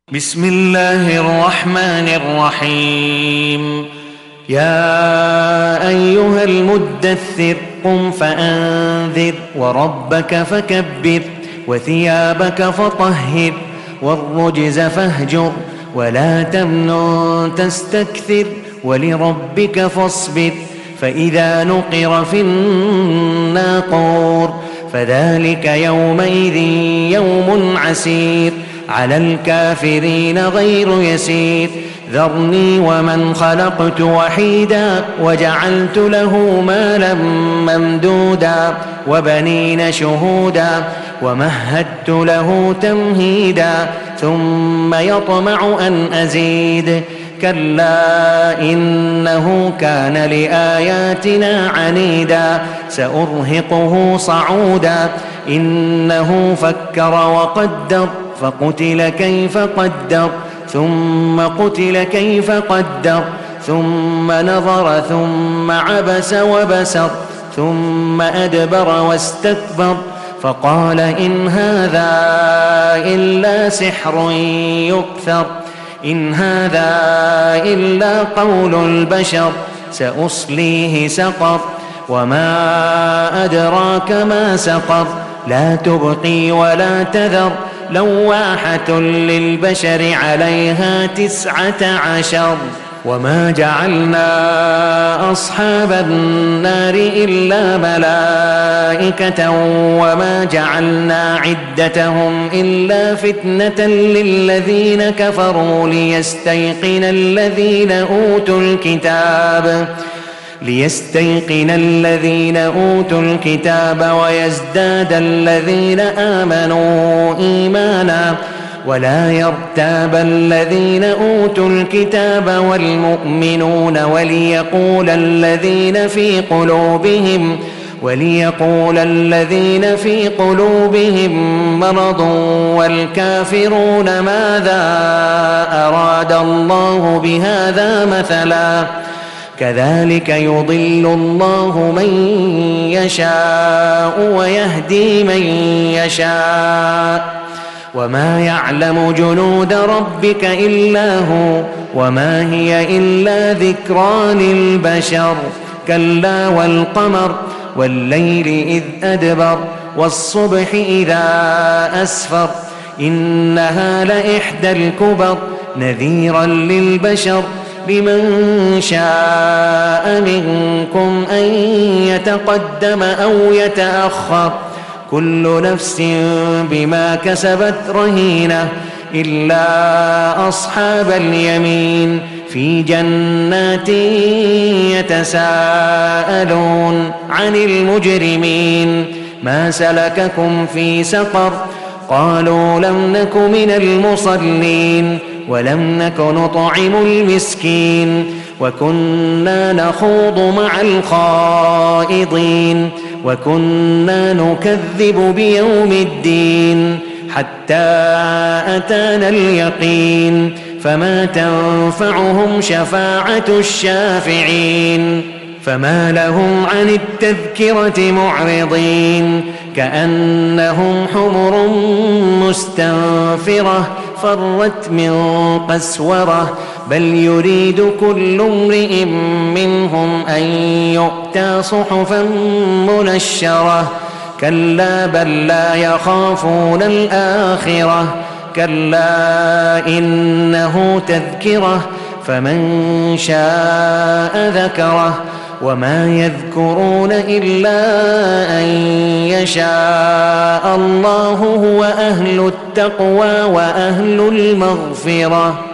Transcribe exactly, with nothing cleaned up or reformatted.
بسم الله الرحمن الرحيم. يا أيها المدثر قم فأنذر وربك فكبر وثيابك فطهر والرجز فاهجر ولا تمنن تستكثر ولربك فاصبر فإذا نقر في الناقور فذلك يومئذ يوم عسير على الكافرين غير يسير. ذرني ومن خلقت وحيدا وجعلت له مالا ممدودا وبنين شهودا ومهدت له تمهيدا ثم يطمع أن أزيد كلا إنه كان لآياتنا عنيدا سأرهقه صعودا إنه فكر وقدر فقتل كيف قدر ثم قتل كيف قدر ثم نظر ثم عبس وبسر ثم أدبر واستكبر فقال إن هذا إلا سحر يؤثر إن هذا إلا قول البشر سأصليه سقر وما أدراك ما سقر لا تبقي ولا تذر لواحة للبشر عليها تسعة عشر. وما جعلنا أصحاب النار إلا ملائكة وما جعلنا عدتهم إلا فتنة للذين كفروا ليستيقن الذين أوتوا الكتاب ليستيقن الذين أوتوا الكتاب ويزداد الذين آمنوا إيمانا ولا يرتاب الذين أوتوا الكتاب والمؤمنون وليقول الذين في قلوبهم وليقول الذين في قلوبهم مرض والكافرون ماذا أراد الله بهذا مثلا كذلك يضل الله من يشاء ويهدي من يشاء وما يعلم جنود ربك إلا هو وما هي إلا ذكرى للبشر. كلا والقمر والليل إذ أدبر والصبح إذا أسفر إنها لإحدى الكبر نذيرا للبشر لمن شاء منكم أن يتقدم أو يتأخر كل نفس بما كسبت رهينة إلا أصحاب اليمين في جنات يتساءلون عن المجرمين ما سلككم في سقر قالوا لم نك من المصلين ولم نك نطعم المسكين وكنا نخوض مع الخائضين وكنا نكذب بيوم الدين حتى أتانا اليقين فما تنفعهم شفاعة الشافعين. فما لهم عن التذكرة معرضين كأنهم حمر مستنفرة فرت من قسورة بل يريد كل امرئ منهم أن يؤتى صحفا منشرة كلا بل لا يخافون الآخرة كلا إنه تذكرة فمن شاء ذكره وما يذكرون إلا أن يشاء الله هو أهل التقوى وأهل المغفرة.